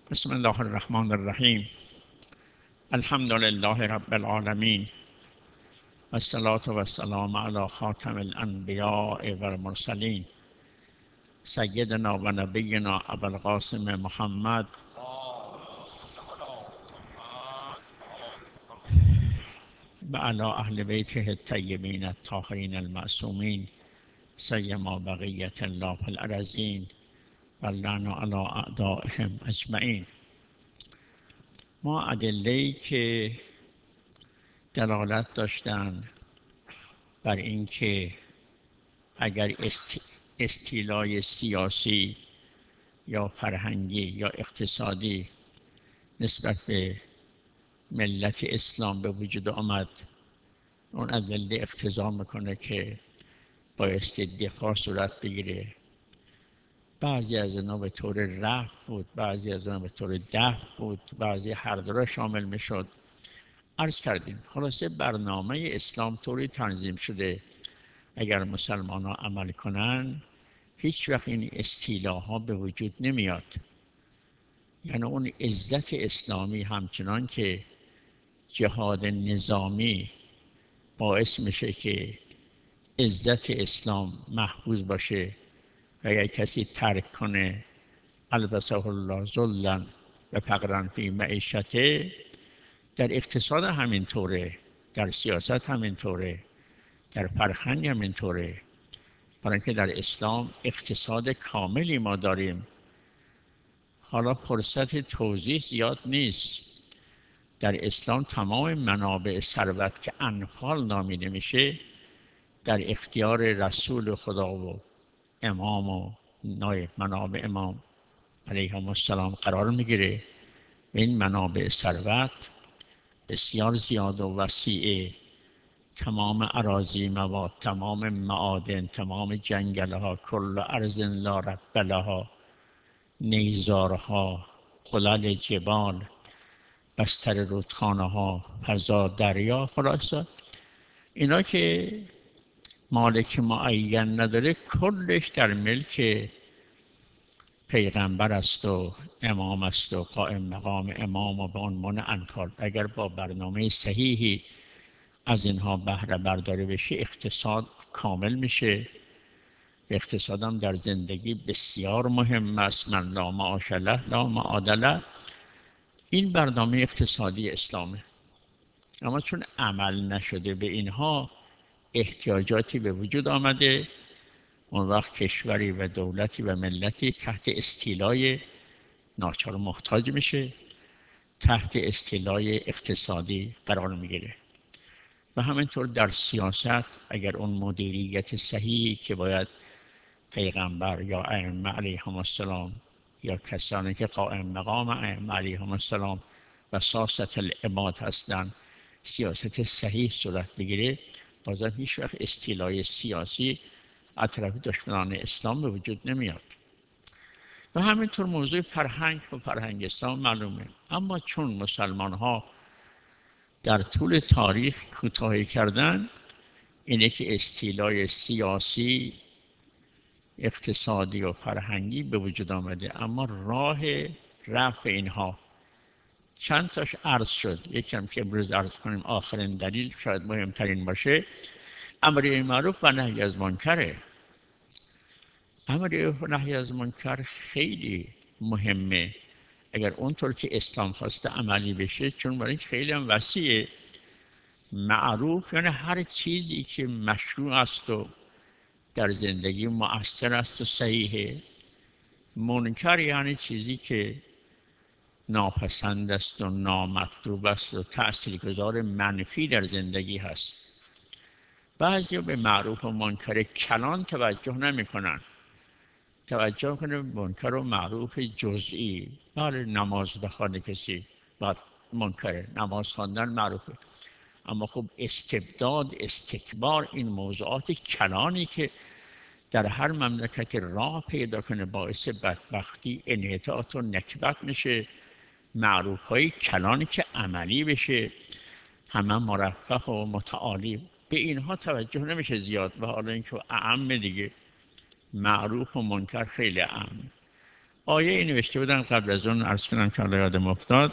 بسم الله الرحمن الرحیم. الحمد لله رب العالمین و الصلاة و السلام علی خاتم الانبیاء و المرسلین سیدنا و نبینا ابوالقاسم محمد و علی اهل بیته الطیبین الطاهرین المعصومین سیما بقیة الله فی الارضین و اللعن علی اعدائهم اجمعین. ما ادله‌ای که دلالت داشتن بر اینکه اگر استیلای سیاسی یا فرهنگی یا اقتصادی نسبت به ملت اسلام به وجود آمد، اون ادله اقتضا میکنه که بایستی دفاع صورت بگیره. بعضی از اینا به طور رفع بود، بعضی از اینا به طور دفع بود، بعضی هر دو را شامل میشد. عرض کردیم خلاصه برنامه اسلام طوری تنظیم شده اگر مسلمان ها عمل کنن هیچ وقت این استیلاها به وجود نمیاد. یعنی اون عزت اسلامی همچنان که جهاد نظامی باعث میشه که عزت اسلام محفوظ باشه و اگر کسی ترک کنه البسه الله ذلا و فقرا فی معیشته، در اقتصاد همینطوره، در سیاست همینطوره، در فرهنگ همینطوره. برای اینکه در اسلام اقتصاد کاملی ما داریم. حالا فرصت توضیح زیاد نیست. در اسلام تمام منابع ثروت که انفال نامیده میشه در اختیار رسول خدا و امام و نایب منابع امام علیهم السلام قرار میگیره. این منابع ثروت بسیار زیاد و وسیعه. تمام اراضی مواد، تمام معادن، تمام جنگل ها، کل ارض لا رب لها، نیزارها، قلل جبال، بستر رودخانه ها، فضا دریا، خلاصه اینا که مالک معین نداره کلش در ملک پیغمبر است و امام است و قائم مقام امام و به عنوان انفال. اگر با برنامه صحیحی از اینها بهره برداری بشه اقتصاد کامل میشه. اقتصاد هم در زندگی بسیار مهم است. من لا معاش له لا معاد له. این برنامه اقتصادی اسلامه. اما چون عمل نشده به اینها، احتیاجاتی به وجود آمده. اون وقت کشوری و دولتی و ملتی تحت استیلای ناچار محتاج میشه، تحت استیلای اقتصادی قرار میگیره. و همینطور در سیاست اگر اون مدیریت صحیحی که باید پیغمبر یا ائمه علیهم السلام یا کسانی که قائم مقام ائمه علیهم السلام و ساسة العباد هستند سیاست صحیح صورت بگیره، بازم هیچ وقت استیلای سیاسی از طرف دشمنان اسلام به وجود نمیاد. و همینطور موضوع فرهنگ و فرهنگ اسلام معلومه. اما چون مسلمان ها در طول تاریخ کوتاهی کردن، اینه که استیلای سیاسی، اقتصادی و فرهنگی به وجود آمده. اما راه رفع اینها چند تاش عرض شد. یکم که امروز عرض کنیم آخرین دلیل شاید مهمترین باشه، امر معروف و نهی از منکره. امر و نهی از منکر خیلی مهمه اگر اونطور که اسلام خواسته عملی بشه، چون برای خیلی هم وسیعه. معروف یعنی هر چیزی که مشروع است و در زندگی مؤثر است و صحیحه. منکر یعنی چیزی که ناپسند است و نامطلوب است و تأثیرگذار منفی در زندگی هست. بعضی به معروف و منکر کلان توجه نمی کنن. توجه کنه منکر و معروف جزئی. بله نماز بخوانه کسی بعد منکره، نماز خواندن معروفه. اما خب استبداد، استکبار، این موضوعات کلانی که در هر مملکت راه پیدا کنه باعث بدبختی، انحطاط و نکبت میشه. معروف های کلانی که عملی بشه همه مرفه و متعالی، به اینها توجه نمیشه زیاد. و حالا اینکه اعم دیگه، معروف و منکر خیلی اعم. آیه ای نوشته بودن قبل از اون، عرض کنم که الان یادم افتاد.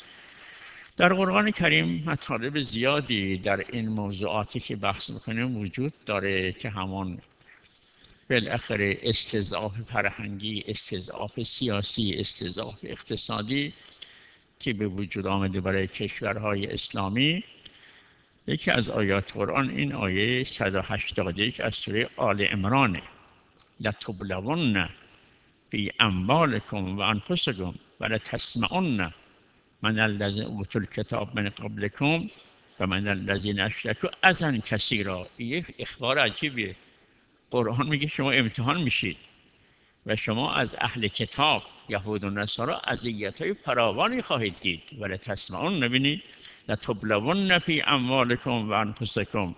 در قرآن کریم مطالب زیادی در این موضوعاتی که بحث میکنیم وجود داره که همون بالاخره استضعاف فرهنگی، استضعاف سیاسی، استضعاف اقتصادی که به وجود آمده برای کشورهای اسلامی. یکی از آیات قرآن این آیه 181 از سوره آل عمرانه: لتبلون فی اموالکم و انفسکم و لتسمعن من الذین اوتوا الکتاب من قبلکم و من الذین اشرکوا اذی کثیرا. یک اخبار عجیبیه. قرآن میگه شما امتحان میشید و شما از اهل کتاب یهود و نصارا اذیت‌های فراوانی خواهید دید. ولی تسمعون، نبینید، لتبلون فی اموالکم و انفسکم،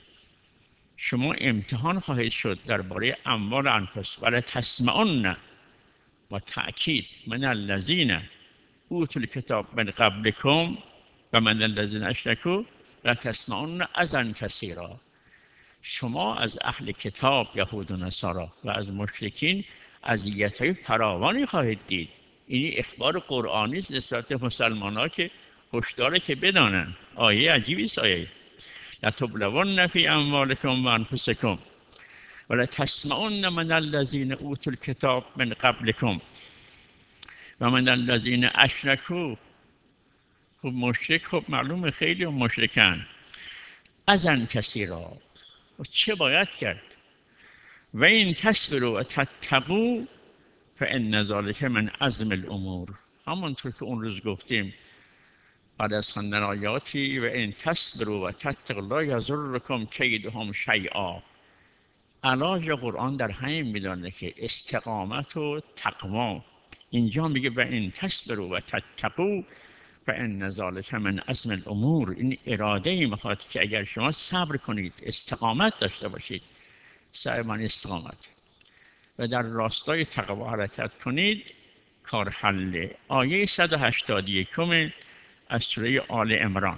شما امتحان خواهید شد درباره اموال و انفس. ولی تسمعون و تأکید من الذین اوتوا الکتاب من قبلکم و من الذین اشرکوا لتسمعن اذی کثیرا. شما از اهل کتاب یهود و نصارا و از مشرکین اذیت‌های فراوانی خواهید دید. این اخبار قرآنی است نسبت به مسلمان‌ها که هشداره که بدانند. آیه عجیبی است. آیه لتبلون فی اموالکم و انفسکم و لتسمعن من الذین اوتوا الکتاب من قبلکم و من الذین اشرکوا. خب مشرک، خب معلومه خیلی مشرکن. اذی کثیرا. چه باید کرد؟ و این تصبروا و تتقوا فان ذلک من عزم الامور. همونطور که اون روز گفتیم بعد از خواندن آیاتی: و این تصبروا و تتقوا لا یضرکم کیدهم شیئا. علاج قرآن در همین میدانه که استقامت و تقوا. اینجا میگه و این تصبروا و تتقوا فان ذلک من عزم الامور. این اراده ای میخواد که اگر شما صبر کنید، استقامت داشته باشید، صبر معنی استقامت، و در راستای تقوا حرکت کنید، کار حله. آیه 181 از سوره آل عمران.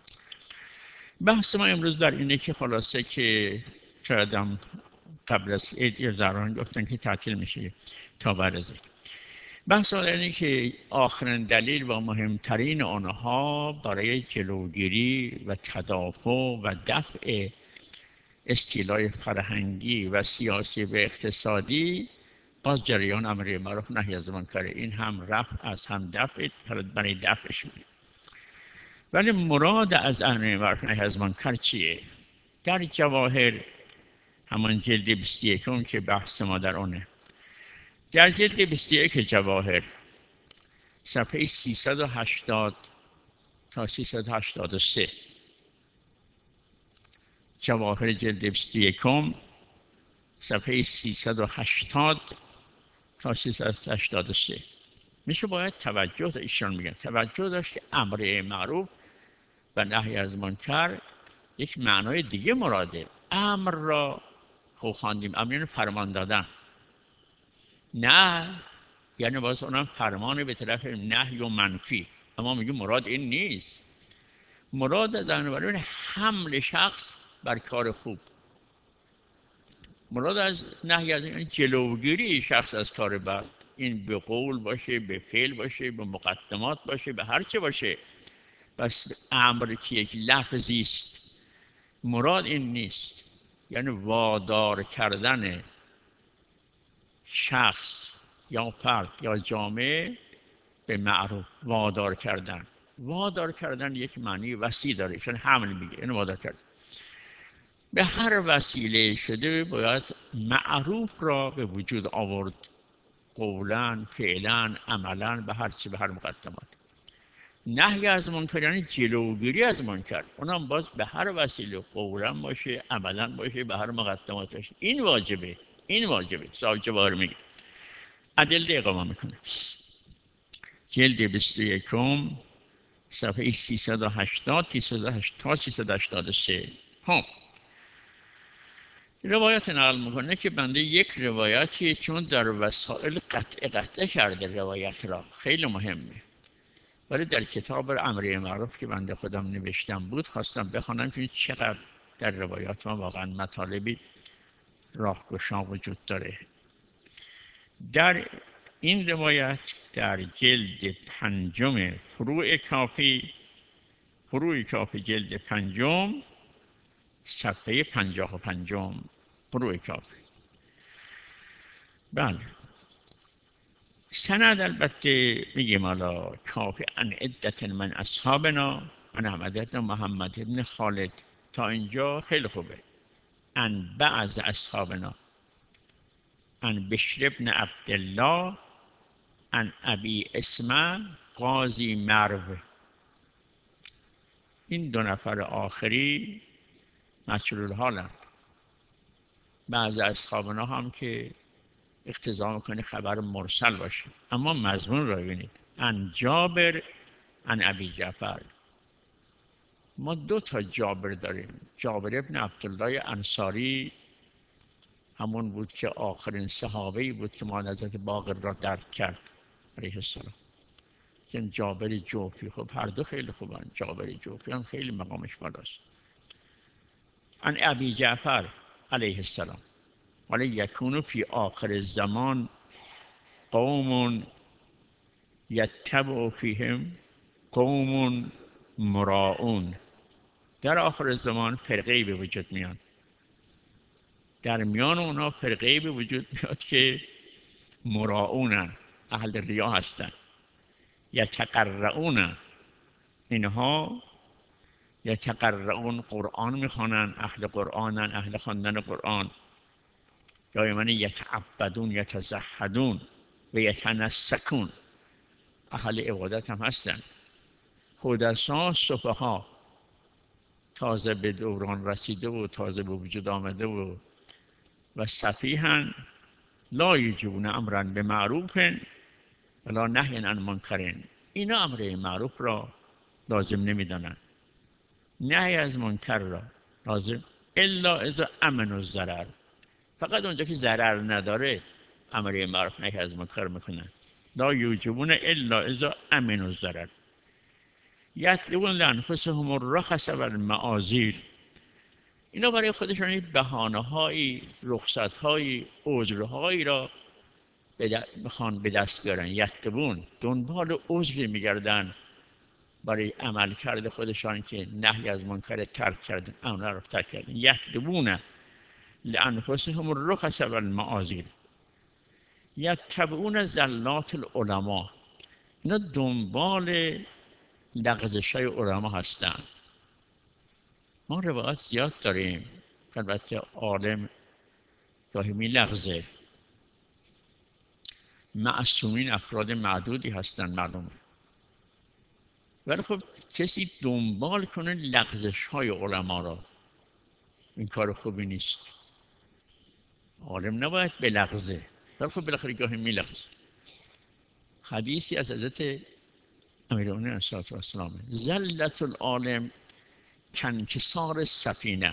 بحث ما امروز در اینه که خلاصه که شایدم قبل از عید زران گفتن که تعطیل میشه تا بعد از عید. بحث ما در اینه که آخرین دلیل و مهمترین آنها برای جلوگیری و تدافع و دفع استیلای فرهنگی و سیاسی و اقتصادی باز جریان امر معروف نهی از منکر. این هم رفع از هم دفع، برای دفعش میگه. ولی مراد از امر معروف نهی از منکر چیه؟ در جواهر، همان جلد 21 که بحث ما در اونه، در جلد 21 جواهر صفحه 380 تا 383، جواهر جلد 21 صفحه 380 تا 383 میشه باید توجه ایشان میگن توجه داشت که امر معروف و نهی از منکر یک معنای دیگه مراده. امر را خب خواندیم، امر یعنی فرمان دادن، نه یعنی باز اونم فرمان به طرف نهی و منفی. اما میگه مراد این نیست. مراد از امر حمل شخص بر کار خوب. مراد از نهی از یعنی جلوگیری شخص از کار بد. این به قول باشه، به فعل باشه، به مقدمات باشه، به هر چه باشه. بس امر که یک لفظی است، مراد این نیست. یعنی وادار کردن شخص یا فرد یا جامعه به معروف. وادار کردن، وادار کردن یک معنی وسیع داره، چون حمل میگه، یعنی وادار کردن. به هر وسیله شده باید معروف را به وجود آورد، قولاً، فعلاً، عملاً، به هر چی، به هر مقدمات. نهی از منکر یعنی جلوگیری از منکر، اونم باز به هر وسیله، قولاً باشه، عملاً باشه، به هر مقدمات باشه. این واجبه، این واجبه. صاحب جواهر میگه، ادله اقامه میکنه. جلد 21 صفحه 380 تا 383. خب روایت نقل میکنه که بنده یک روایتی، چون در وسائل قطع کرده روایت را، خیلی مهمه، ولی در کتاب امر معروف که بنده خودم نوشتم بود خواستم بخونم که چقدر در روایات ما واقعا مطالبی راهگشا وجود داره. در این روایت در جلد 5 فروع کافی جلد 5 صفحه 55 فروع کافی. بله سند البته میگیم حالا کافی ان عدت من اصحابنا ان احمد محمد ابن خالد تا اینجا خیلی خوبه. ان بعض اصحابنا ان بشر ابن عبدالله ان ابی اسمه قاضی مرو. این 2 نفر آخری مجهول حالند. بعض اصحابنا هم که اقتضا میکنه خبر مرسل باشه، اما مضمون را ببینید. ان جابر ان ابی جعفر. ما 2 تا جابر داریم. جابر ابن عبدالله انصاری همون بود که آخرین صحابه‌ای بود که معجزات باقر را درک کرد علیه السلام. این جابر جوفی، خب هر دو خیلی خوبن. جابر جوفی هم خیلی مقامش بالاست. ان ابی جعفر علیه السلام ولی یکونو فی آخر الزمان قوم یتبع فیهم قوم مراعون. در آخر زمان فرقه‌ای به وجود میاد. در میان اونا فرقه‌ای به وجود میاد که مراعونن، اهل ریا هستن. یتقرؤون، اینها یتقرؤون قرآن میخوانن، اهل قرآنن، اهل خواندن قرآن. دائما یتعبدون یتزهدون و یتنسکون، اهل عبادت هم هستن. حدثا صفها تازه به دوران رسیده و تازه به وجود آمده و سفیهن لا یجون امرا به معروف ولا نهی عن منکر. اینا امر معروف را لازم نمیدانند، نهی از منکر را لازم، الا اذا امن الضرر، فقط اونجا که ضرر نداره امر معروف نهی از منکر میکنن. لا یوجبون الا اذا امن الضرر. یطلبون لانفسهم الرخص و المعاذیر. اینا برای خودشون بهانه‌هایی، رخصت‌هایی، عذرهایی را میخوان به دست بیارن. یطلبون، دنبال عذری میگردن برای عمل کرده خودشان که نهی از منکر ترک کردن، امر را ترک کردن. یطلبون لانفسهم الرخص و المعاذیر. یتبعون زلات العلماء. اینا دنبال لغزش‌های علما هستن. ما روایت زیاد داریم، البته عالم گاهی می‌لغزه. معصومین افراد معدودی هستن معلومه، ولی خب کسی دنبال کنه لغزش‌های علما را، این کار خوبی نیست. عالم نباید بلغزه، ولی خب بالاخره گاهی می‌لغزه. حدیثی از حضرت امیرالمومنین علیه السلام: زلت العالم کانکسار السفینه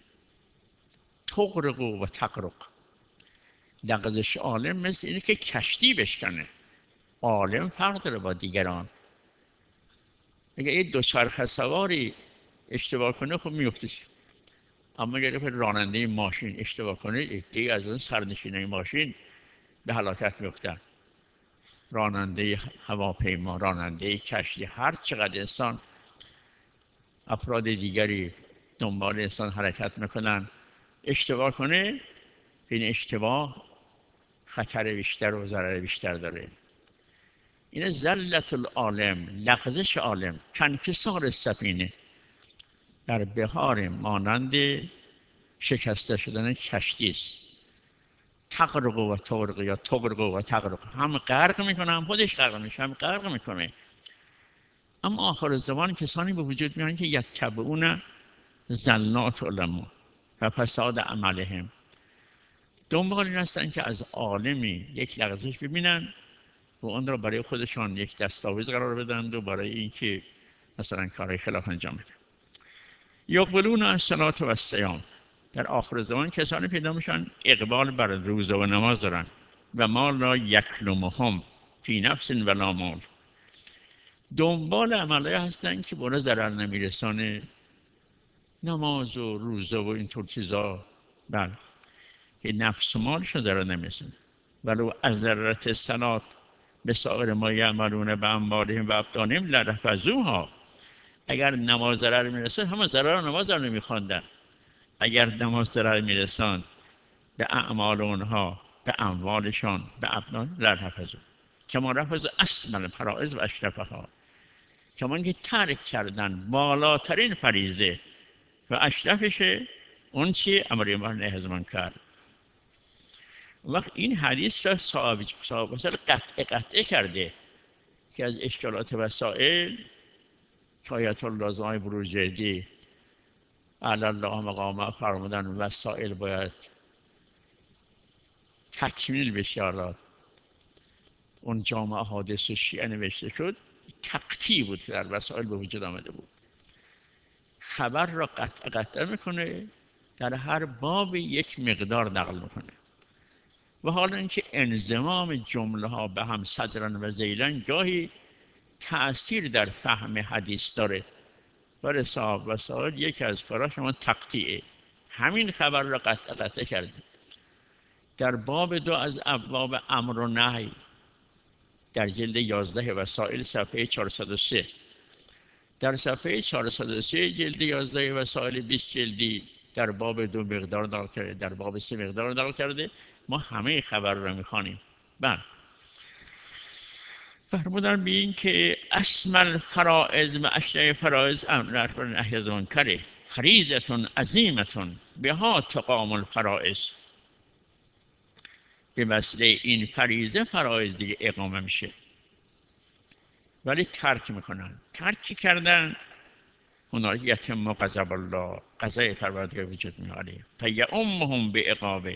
تغرق و تغرق. لغزش عالم مثل اینه که کشتی بشکنه. عالم فرق داره با دیگران. اگه این 2 چرخ سواری اشتباه کنه خب میفتش، اما اگر راننده ماشین اشتباه کنه دیگه از اون سرنشینای ماشین به هلاکت میفتن. راننده هواپیما، راننده کشتی، هر چقدر انسان افراد دیگری دنبال انسان حرکت میکنن، اشتباه کنه این اشتباه خطر بیشتر و ضرر بیشتر داره. این زلت العالم، لغزش عالم، کانکسار السفینه، در بحار مانند شکسته شدن کشتی است. تغرق و تغرق یا تغرق و تغرق، هم غرق میکنه هم خودش غرق میشه، هم غرق میکنه. اما آخر زمان کسانی به وجود میان که یتبعون زلات علما و فساد عملهم. دنبال این هستن که از عالمی یک لغزش ببینن و اون را برای خودشان یک دستاویز قرار بدن و برای اینکه مثلا کارهای خلاف انجام بدن. یقبلون الصلاة و الصیام. در آخر زمان کسانی پیدا میشن اقبال بر روزه و نماز دارن. و ما لا یکلمهم فی نفس ولا مال. دنبال عملایی هستن که برای ضرر نمیرسانه، نماز و روزه و اینطور چیزا، بله، که نفس و مالشون ضرر نمیرسانه. ولو از ذرت صلات به سایر ما یعملون به اموالهم و ابدانهم لرفضوها. اگر نماز ضرر میرسد همه ضرر نماز رو نمیخواندن. اگر نماز ضرر میرساند به اعمال اونها، به اموالشان، به ابدان، لرفضو کما رفض اسمل فرائض و اشرفها، کما که ترک کردن بالاترین فریضه و اشرفشه، اون چی امر ما نهی از منکر. وقت این حدیث را صاحب قطعه کرده که از اشکالات وسائل که آیت الله زمانی بروجردی علی الله مقام فرمودن وسائل باید تکمیل بشه. حالا اون جامعه حادث شیعه نوشته شد، تقطیع بود که در وسائل به وجود آمده بود. خبر را قطع میکنه، در هر باب یک مقدار نقل میکنه. و حالا اینکه انضمام جمله ها به هم صدرن و ذیلن گاهی تأثیر در فهم حدیث داره. برای صاحب وسائل یکی از کاراش شما تقطیعه. همین خبر را قطع کرده. در باب 2 از ابواب امر و نهی در جلد 11 وسائل صفحه 403، در صفحه 403 جلد 11 وسائل 20 جلدی در باب 2 مقدار نقل کرده، در باب 3 مقدار نقل کرده. ما همه خبر را میخوانیم. بله، فرمودن به این که اسمل فرائض و اشیاء فرائض امر نهی از منکر فریضة عظیمة بها تقام الفرائض. به وسیله این فریضه فرائض دیگه اقامه میشه، ولی ترک میکنن. ترک کردن اونا یتم غضب الله، قضای پروردگار وجود میاره. فیعمهم بعقابه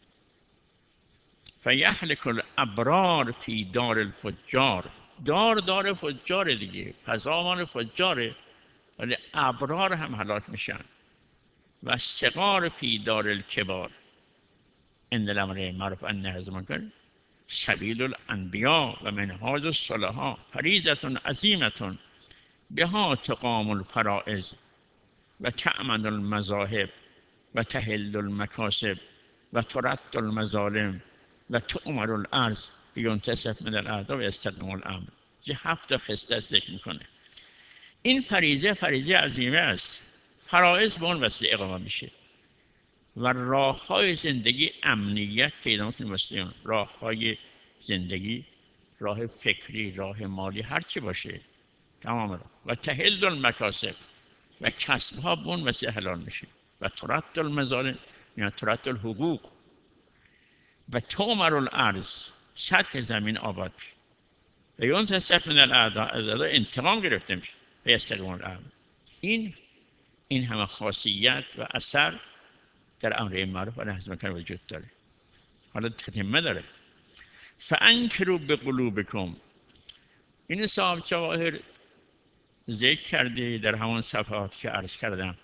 فیهلک الابرار فی دار الفجار. دار فجار دیگه، فضا مال فجاره، ولی ابرار هم هلاک میشن. و صغار فی دار الکبار. ان الامر معروف و نهی از منکر سبیل الانبیاء و منهاج الصلحاء فریضة عظیمة بها تقام الفرائض و تأمن المذاهب و تحل المکاسب و ترد المظالم و تؤمر الارض ینتصف من الاعداء و یستقیم الامر. یه 7 خصلت ذکر میکنه. این فریضه عظیمه است. فرائض به اون وسیله اقامه میشه و راههای زندگی امنیت پیدا میکنه. مسلمان راههای زندگی، راه فکری، راه مالی، هر چی باشه تمام راه. و تحل المکاسب و کسب ها به اون وسیله حلال میشه. و ترد المظالم یعنی ترد الحقوق و تؤمر الارض سطح زمین آباد میشه. و ینتصف من الاعداء، از اعدا انتقام گرفته میشه. و یستقیم الامر. این همه خاصیت و اثر در امر معروف و نهی از منکر وجود داره. حالا تتمه داره. فانکروا بقلوبکم. این صاحب جواهر ذکر کرده در همون صفحات که عرض کردم.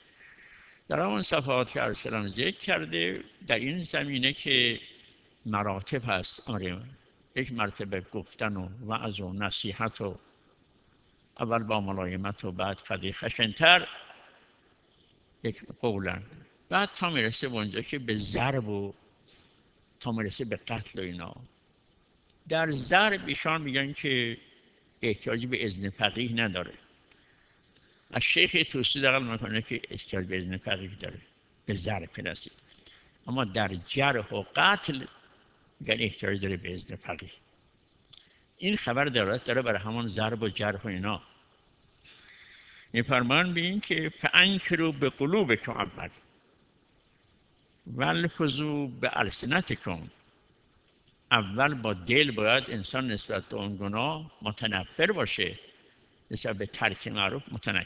ذکر کرده در این زمینه که مراتب هست امر. یک مرتبه گفتن و وعظ و نصیحت و اول با ملایمت و بعد قدری خشنتر یک قولن، بعد تا میرسه به اونجا که به ضرب و تا میرسه به قتل و اینا. در ضرب ایشان میگن که احتیاجی به اذن فقیه نداره. از شیخ توسی نقل میکنه که احتیاج به اذن فقیه داره به ضرب رسید. اما در جرح و قتل میگن احتیاج داره به اذن فقیه. این خبر داره برای همان ضرب و جرح و اینا. میفرمان به این که فانکروا بقلوبکم اول والفظوا بالسنتکم. اول با دل باید انسان نسبت به اون گناه متنفر باشه، نسبت به ترک معروف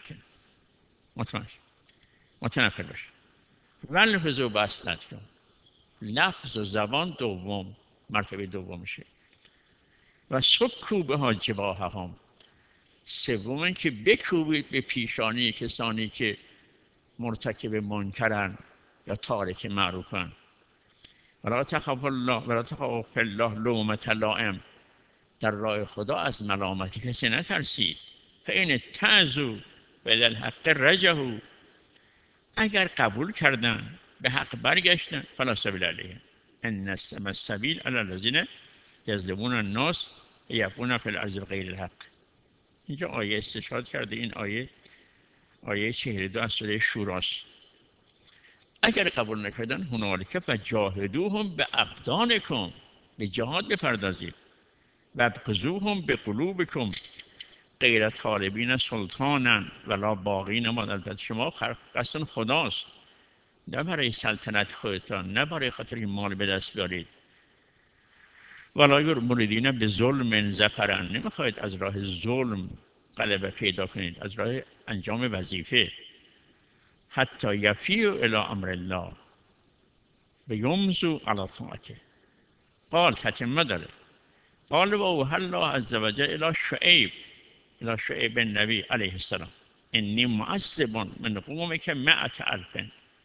متنفر باشه. والفظوا بالسنتکم. لفظ و زبان دوم، مرتبه دومشه. و سکوا بها جباههم. سوم که بکوبید به پیشانی کسانی که مرتکب منکرن یا تارک معروفن. ولا تخف الله لومة لائم. در راه خدا از ملامت کسی نترسید. فإن تعظوا فإلی الحق رجعوا. اگر قبول کردن به حق برگشتن فلا سبیل علیهم. ان السبیل علی الذین یظلمون الناس یبغون فی الارض بغیر الحق. اینجا آیه استشهاد کرده. این آیه 42 از سوره شوراست. اگر قبول نکردن هنالک فجاهدوهم بابدانکم، به جهاد بپردازید. وابغضوهم بقلوبکم غیر طالبین سلطانا ولا باغین مادت. شما قصد خداست، نه برای سلطنت خودتان، نه برای خاطر این مال به دست بیارید. ولا مریدین به ظلم ظفرا، نمیخواید از راه ظلم غلبه پیدا کنید، از راه انجام وظیفه. حتی یفیء الی امر الله و یمضوا علی طاعته. قال تتمه داره. قال و اوحی الله عز وجل الی شعیب النبی علیه السلام انی معذب من قومک 100,000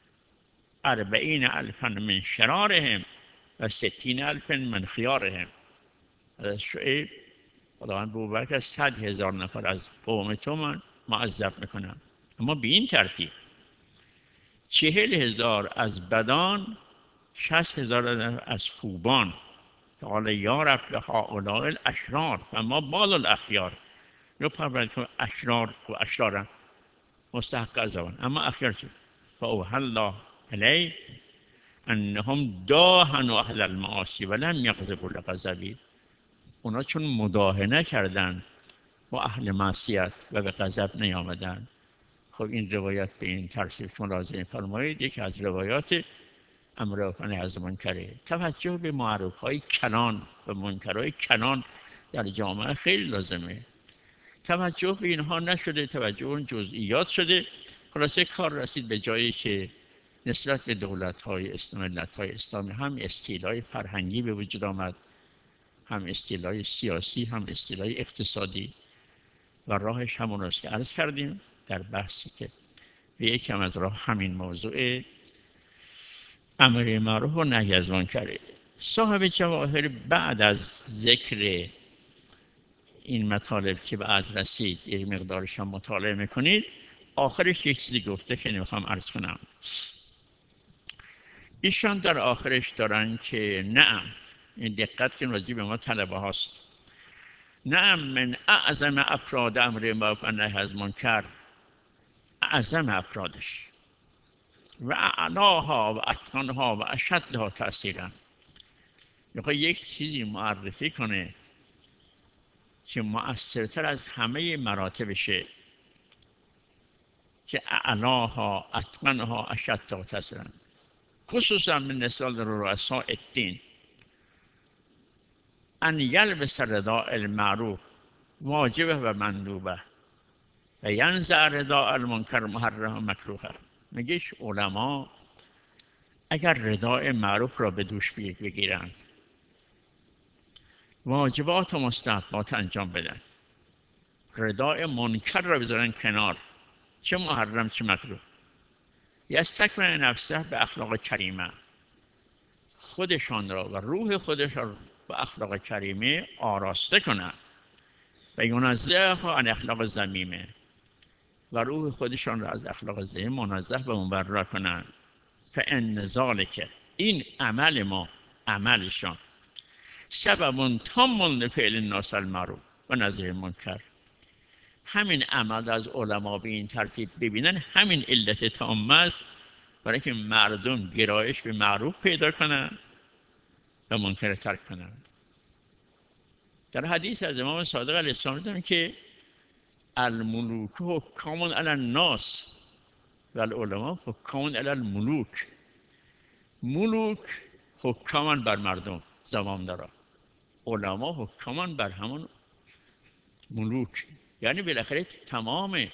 40,000 من شرارهم و 60,000 من خیارهم. از شعیب خداوند به او از 100,000 نفر از قوم تو من معذب میکنم، اما به این ترتیب 40,000 از بدان، 60,000 از خوبان. قال یا رب هؤلاء الاشرار فما بال الاخیار. رو پرورد که اشرار و اشرارن مستحق عذابن، اما اخیار چه؟ فاوحی الله الی انهم داهنوا اهل المعاصی ولم یغضبوا لغضبی. اونا چون مداهنه کردن با اهل معصیت و به غضب نیامدن. خب این روایت به این ترتیب ملاحظه فرمایید. یکی از روایات امر و نهی از منکره. توجه به معروف‌های کلان و منکرهای کلان در جامعه خیلی لازمه. توجه به اینها نشده، توجه اون جزئیات شده. خلاصه کار رسید به جایی که نسبت به دولت‌های ملت‌های اسلامی هم استیلای فرهنگی به وجود آمد، هم استیلای سیاسی، هم استیلای اقتصادی، و راهش همون است که عرض کردیم در بحثی که به یکم از راه همین موضوع امر معروف و نهی از منکر. صاحب جواهر بعد از ذکر این مطالب که به عرض رسید یک مقدارش هم مطالعه میکنید، آخرش یک چیزی گفته که نمیخوام عرض کنم. ایشان در آخرش دارن که نعم، این دقت که راجع به ما طلبه هاست، نعم من اعظم افراد امر معروف و نهی از منکر، اعظم افرادش و اعلاها و اتقنها و اشدها تأثیرا. میخواد یک چیزی معرفی کنه که مؤثرتر از همه مراتبشه، که اعلاها اتقنها اشدها تأثیرا، خصوصا من نسال رؤساء الدین ان یلبس رداء المعروف واجبه و مندوبه و ینزع رداء المنکر محرم و مکروهه. میگیش علما اگر رداء معروف را به دوش بگیرن، واجبات و مستحبات انجام بدن، رداء منکر را بذارن کنار، چه محرم چه مکروه، یستکمل نفسه به اخلاق کریمه، خودشان را و روح خودشان را به اخلاق کریمه آراسته کنن، و ینزهها عن اخلاق ذمیمه، و روح خودشان را از اخلاق ذمیم منزه و مبرا کنن. فان ذلک، این عمل ما، عملشان، سبب تام لفعل الناس المعروف و نهی المنکر. همین عمل از علما به این ترتیب ببینن همین علت تامه است برای که مردم گرایش به معروف پیدا کنن و منکر ترک کنن. در حدیث از امام صادق علیه السلام دیدن که الملوک حکام علی الناس و العلماء حکام علی الملوک. ملوک حکامان بر مردم، زمامدارا، علما حکامان بر همون ملوک. یعنی بالاخره تمام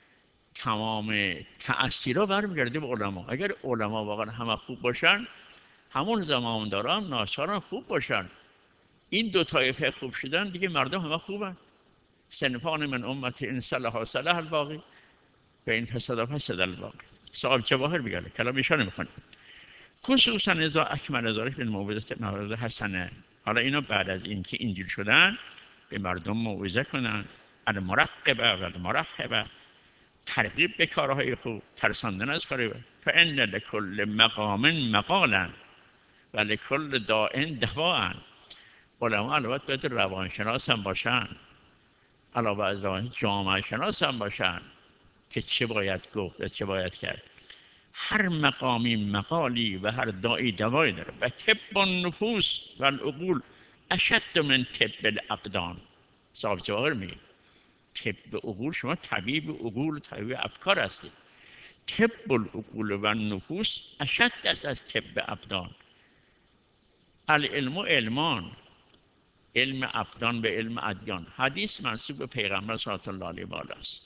تأثیرها برمیگرده به علما. اگر علما واقعا همه خوب باشن، همون زمامدارا هم ناچارن خوب باشن. این دو طایفه خوب شدن دیگه مردم همه خوبن. صنفان من امتی ان صلح صلح الباقی و این فسد فسد الباقی. صاحب جواهر میگه، کلام ایشان نمیخونه. خصوصا اذا اکمل ذلک بالموعظه حسنه. حالا اینا بعد از اینکه اینجوری شدن به مردم موعظه کنن، المرقبه و المرحبه، ترغیب به کارهای خوب، ترساندن از کارهای بد. فان لکل مقام مقالا، ولی کل داء دواء. علما البته باید روانشناس هم باشن، علاوه از روان جامعه شناس هم باشن که چه باید گفت و چه باید کرد. هر مقامی مقالی و هر داعی دوایی داره. و طب النفوس و العقول اشد من طب الابدان. صاحب جواهر میگه طب عقول، شما طبیب عقول و طبیب افکار هستید. طب العقول و النفوس اشد است از طب ابدان. العلم علمان، علم ابدان به علم ادیان. حدیث منسوب به پیغمبر صلی الله علیه و آله است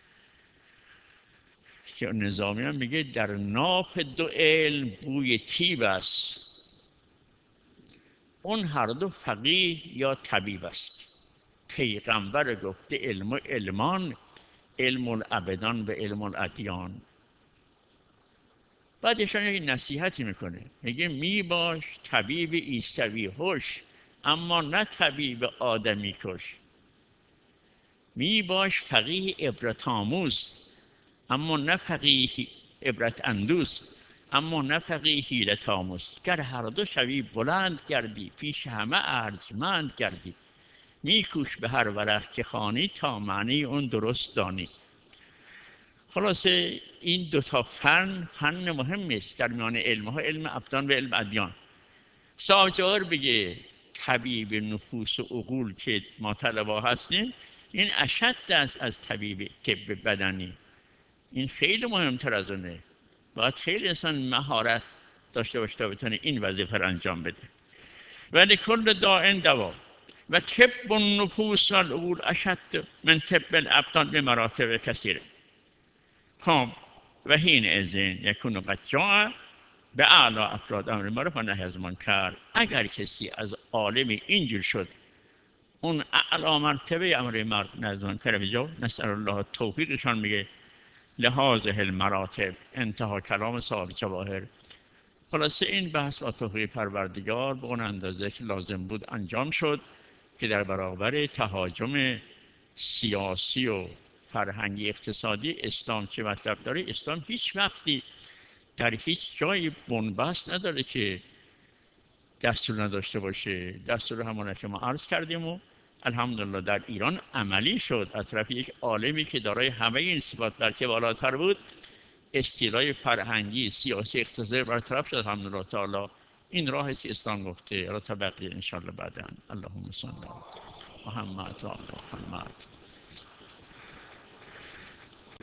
که نظامی هم میگه در ناف دو علم بوی طیب است، اون هر دو فقیه یا طبیب است. پیغمبر گفته علم و علمان، علم الابدان به علم الادیان. بعدشان یک نصیحتی میکنه، میگه می باش طبیب عیسوی هوش، اما نه طبیب آدمی کش. می باش فقیه عبرت آموز، اما نه فقیه عبرت اندوز، اما نه فقیه حیلت آموز. گر هر دو شوی بلند گردی، پیش همه ارجمند گردی. میکوش به هر ورق که خوانی، تا معنی اون درست دانی. خلاصه این دوتا فن مهمی است در میان علمها، علم ابدان و علم ادیان. صاحب جواهر بگه طبیب نفوس و عقول که ما طلبا هستیم، این اشد است از طبیب طب بدنی. این خیلی مهمتر از اونه. باید خیلی انسان مهارت داشته باشه تا بتونه این وظیفه رو انجام بده. ولی کل داء دوا. و طب النفوس و العقول اشد من طب الابدان به مراتب کثیره. خب و حین اذن یکون قد جاء به اعلی افراد امر معروف و نهی از منکر. اگر کسی از عالم اینجور شد، اون اعلی مرتبه امر معروف و نهی از منکر بجا، نسأل الله توفیقشان. میگه لهذه المراتب، انتها کلام صاحب جواهر. خلاصه این بحث با توفیق پروردگار به اون اندازه که لازم بود انجام شد که در برابر تهاجم سیاسی و فرهنگی اقتصادی اسلام چه مطلب داره. اسلام هیچ وقتی در هیچ جای بنبست نداره که دستور نداشته باشه. دستور همونه که ما عرض کردیم و الحمدلله در ایران عملی شد از طرف یک عالمی که دارای همه این صفات بلکه بالاتر بود. استیلای فرهنگی سیاسی اقتصادی برطرف شد الحمدلله تعالی. این راه است اسلام گفته. را تا بقیه انشاءالله بعداً. اللهم صل علی محمد و آل محمد.